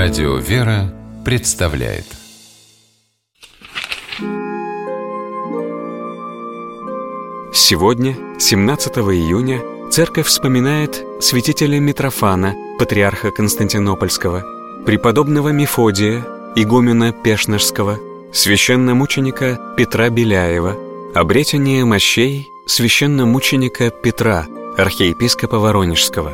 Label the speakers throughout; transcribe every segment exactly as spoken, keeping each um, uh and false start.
Speaker 1: Радио «Вера» представляет.
Speaker 2: Сегодня, семнадцатого июня, Церковь вспоминает святителя Митрофана, патриарха Константинопольского, преподобного Мефодия, игумена Пешнерского, священномученика Петра Беляева, обретение мощей священномученика Петра, архиепископа Воронежского.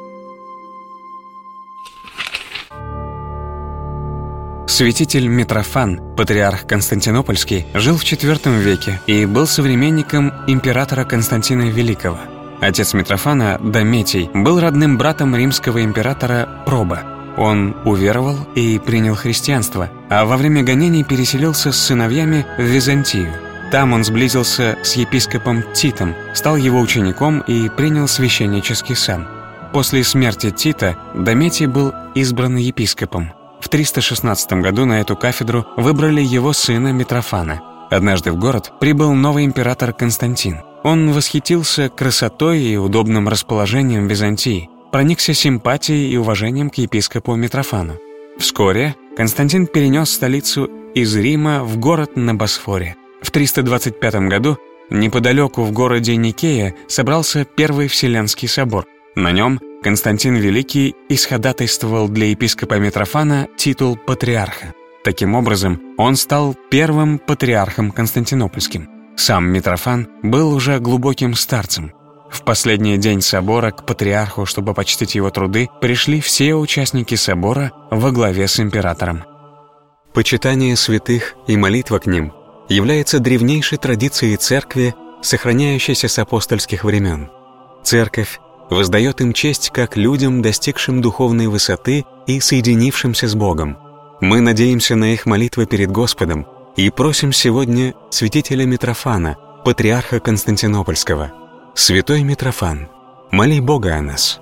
Speaker 2: Святитель Митрофан, патриарх Константинопольский, жил в четвёртом веке и был современником императора Константина Великого. Отец Митрофана, Дометий, был родным братом римского императора Проба. Он уверовал и принял христианство, а во время гонений переселился с сыновьями в Византию. Там он сблизился с епископом Титом, стал его учеником и принял священнический сан. После смерти Тита Дометий был избран епископом. В триста шестнадцатом году на эту кафедру выбрали его сына Митрофана. Однажды в город прибыл новый император Константин. Он восхитился красотой и удобным расположением Византии, проникся симпатией и уважением к епископу Митрофану. Вскоре Константин перенес столицу из Рима в город на Босфоре. В триста двадцать пятом году неподалеку в городе Никея собрался Первый Вселенский собор. На нем Константин Великий исходатайствовал для епископа Митрофана титул патриарха. Таким образом, он стал первым патриархом константинопольским. Сам Митрофан был уже глубоким старцем. В последний день собора к патриарху, чтобы почтить его труды, пришли все участники собора во главе с императором. Почитание святых и молитва к ним является древнейшей традицией церкви, сохраняющейся с апостольских времен. Церковь воздает им честь как людям, достигшим духовной высоты и соединившимся с Богом. Мы надеемся на их молитвы перед Господом и просим сегодня святителя Митрофана, патриарха Константинопольского: «Святой Митрофан, моли Бога о нас».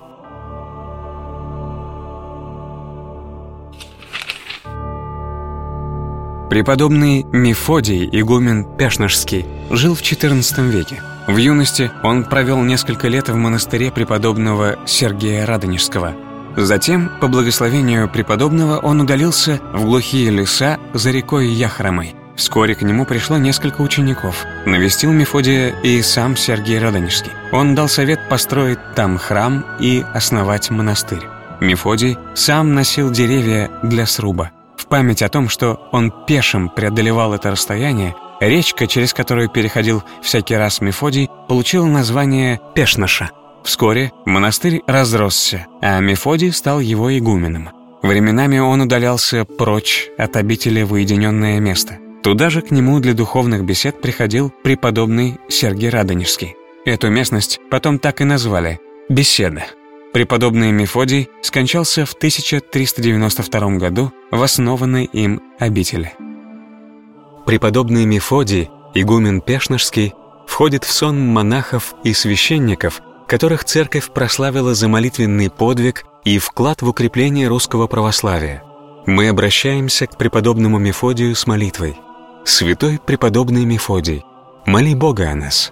Speaker 2: Преподобный Мефодий, игумен Пешнерский, жил в четырнадцатом веке. В юности он провел несколько лет в монастыре преподобного Сергия Радонежского. Затем, по благословению преподобного, он удалился в глухие леса за рекой Яхромой. Вскоре к нему пришло несколько учеников. Навестил Мефодия и сам Сергий Радонежский. Он дал совет построить там храм и основать монастырь. Мефодий сам носил деревья для сруба. В память о том, что он пешим преодолевал это расстояние, речка, через которую переходил всякий раз Мефодий, получила название Пешнаша. Вскоре монастырь разросся, а Мефодий стал его игуменом. Временами он удалялся прочь от обители в уединенное место. Туда же к нему для духовных бесед приходил преподобный Сергий Радонежский. Эту местность потом так и назвали – «Беседа». Преподобный Мефодий скончался в тысяча триста девяносто втором году в основанной им обители. Преподобный Мефодий, игумен Пешнерский, входит в сон монахов и священников, которых церковь прославила за молитвенный подвиг и вклад в укрепление русского православия. Мы обращаемся к преподобному Мефодию с молитвой: «Святой преподобный Мефодий, моли Бога о нас».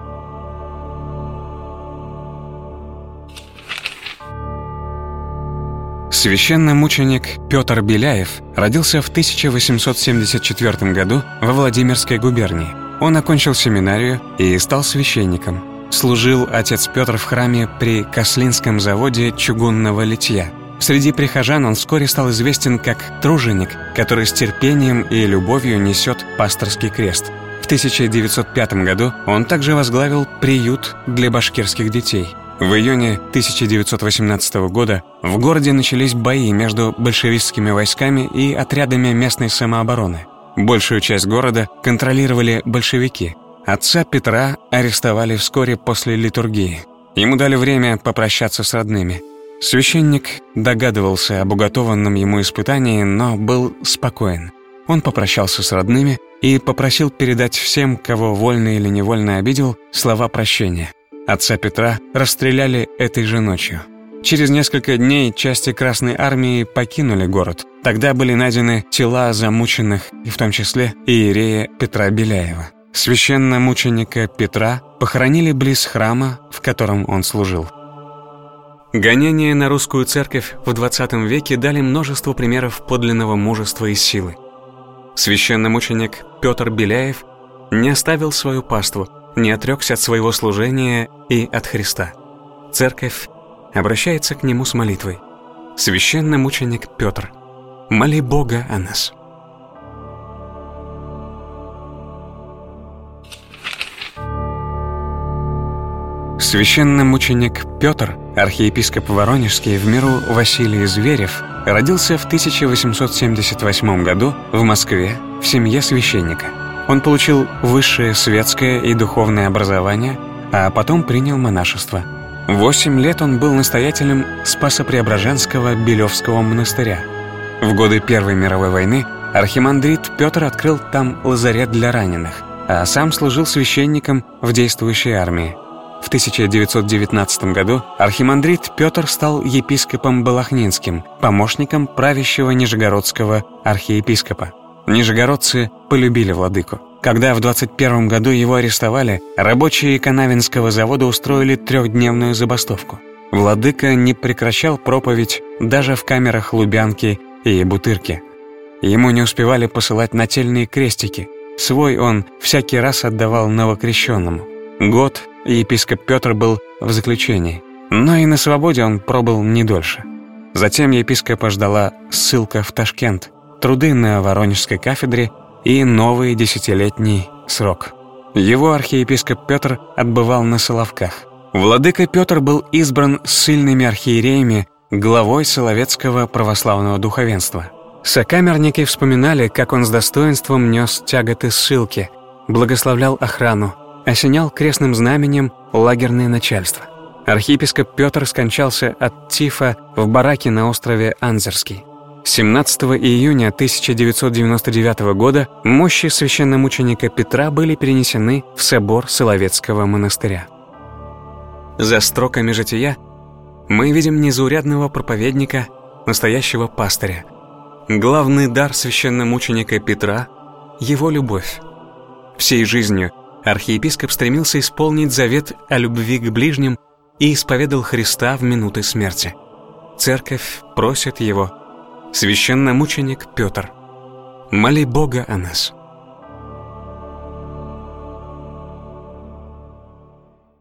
Speaker 2: Священномученик Петр Беляев родился в тысяча восемьсот семьдесят четвёртом году во Владимирской губернии. Он окончил семинарию и стал священником. Служил отец Петр в храме при Кослинском заводе чугунного литья. Среди прихожан он вскоре стал известен как труженик, который с терпением и любовью несет пасторский крест. В тысяча девятьсот пятом году он также возглавил приют для башкирских детей. В июне тысяча девятьсот восемнадцатого года в городе начались бои между большевистскими войсками и отрядами местной самообороны. Большую часть города контролировали большевики. Отца Петра арестовали вскоре после литургии. Ему дали время попрощаться с родными. Священник догадывался об уготованном ему испытании, но был спокоен. Он попрощался с родными и попросил передать всем, кого вольно или невольно обидел, слова прощения. Отца Петра расстреляли этой же ночью. Через несколько дней части Красной Армии покинули город. Тогда были найдены тела замученных, и в том числе иерея Петра Беляева. Священномученика Петра похоронили близ храма, в котором он служил. Гонения на русскую церковь в двадцатом веке дали множество примеров подлинного мужества и силы. Священномученик Петр Беляев не оставил свою паству, не отрекся от своего служения и от Христа. Церковь обращается к нему с молитвой: «Священномученик Петр, моли Бога о нас». Священномученик Петр, архиепископ Воронежский в миру Василий Зверев, родился в тысяча восемьсот семьдесят восьмом году в Москве в семье священника. Он получил высшее светское и духовное образование, а потом принял монашество. Восемь лет он был настоятелем Спасо-Преображенского Белевского монастыря. В годы Первой мировой войны архимандрит Петр открыл там лазарет для раненых, а сам служил священником в действующей армии. В тысяча девятьсот девятнадцатом году архимандрит Петр стал епископом Балахнинским, помощником правящего нижегородского архиепископа. Нижегородцы полюбили владыку. Когда в двадцать первом году его арестовали, рабочие Канавинского завода устроили трехдневную забастовку. Владыка не прекращал проповедь даже в камерах Лубянки и Бутырки. Ему не успевали посылать нательные крестики. Свой он всякий раз отдавал новокрещенному. Год епископ Петр был в заключении, но и на свободе он пробыл не дольше. Затем епископа ждала ссылка в Ташкент, труды на Воронежской кафедре и новый десятилетний срок. Его архиепископ Петр отбывал на Соловках. Владыка Петр был избран ссыльными архиереями главой Соловецкого православного духовенства. Сокамерники вспоминали, как он с достоинством нес тяготы ссылки, благословлял охрану, осенял крестным знаменем лагерное начальство. Архиепископ Петр скончался от тифа в бараке на острове Анзерский. семнадцатого июня тысяча девятьсот девяносто девятого года мощи священномученика Петра были перенесены в собор Соловецкого монастыря. За строками жития мы видим незаурядного проповедника, настоящего пастыря. Главный дар священномученика Петра — его любовь. Всей жизнью архиепископ стремился исполнить завет о любви к ближним и исповедал Христа в минуты смерти. Церковь просит его: «Священномученик Петр, моли Бога о нас».